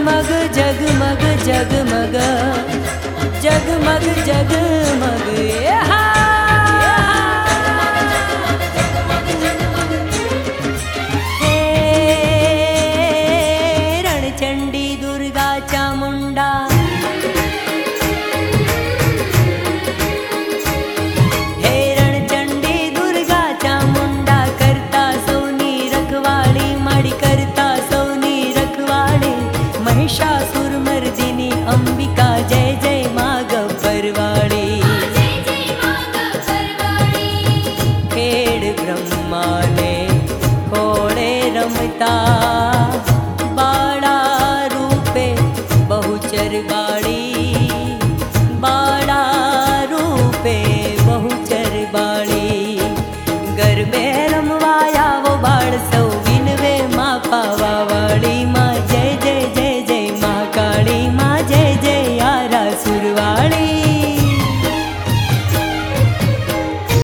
जगमग जगमग जगमग जगमग जगमग हे रणचंडी दुर्गा चामुंडा हे रणचंडी दुर्गा चामुंडा करता सौनी रखवाड़ी माड़ी करता सौनी रखवाड़ी महिषासुर मर्दिनी अंबिका जय जय माँ गब्बरवाड़ी खेड़ ब्रह्मा ने खोड़े रमता बाड़ा रूपे बहुचर बाड़ी बाड़ा रूपे बहुचर बाड़ी गरबे रमवाया वो बाड़ सौ विनवे माँ पावा वाड़ी।